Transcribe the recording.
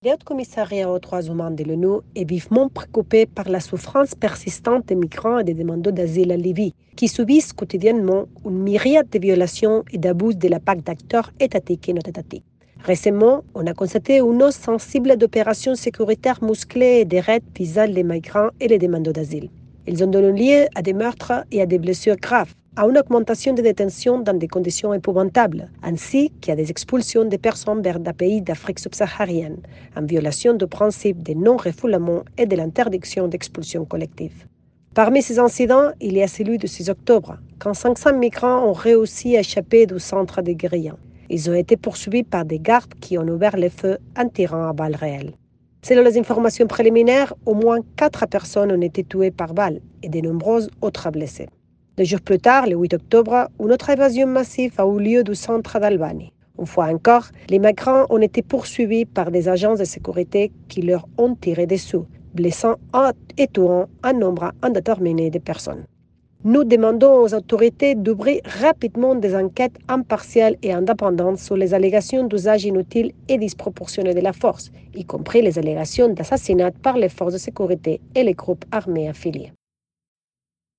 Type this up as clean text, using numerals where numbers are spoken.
Le Haut-Commissariat aux droits humains de l'ONU est vivement préoccupé par la souffrance persistante des migrants et des demandeurs d'asile en Libye, qui subissent quotidiennement une myriade de violations et d'abus de la part d'acteurs étatiques et non étatiques. Récemment, on a constaté une hausse sensible d'opérations sécuritaires musclées et de raids visant les migrants et les demandeurs d'asile. Ils ont donné lieu à des meurtres et à des blessures graves, à une augmentation des détentions dans des conditions épouvantables, ainsi qu'à des expulsions de personnes vers des pays d'Afrique subsaharienne, en violation du principe de non-refoulement et de l'interdiction d'expulsion collective. Parmi ces incidents, il y a celui du 6 octobre, quand 500 migrants ont réussi à échapper du centre de guérilla. Ils ont été poursuivis par des gardes qui ont ouvert le feu en tirant à balles réelles. Selon les informations préliminaires, au moins 4 personnes ont été tuées par balles et de nombreuses autres blessées. 2 jours plus tard, le 8 octobre, une autre évasion massive a eu lieu du centre d'Albanie. Une fois encore, les migrants ont été poursuivis par des agences de sécurité qui leur ont tiré dessus, blessant et tuant un nombre indéterminé de personnes. Nous demandons aux autorités d'ouvrir rapidement des enquêtes impartiales et indépendantes sur les allégations d'usage inutile et disproportionné de la force, y compris les allégations d'assassinat par les forces de sécurité et les groupes armés affiliés.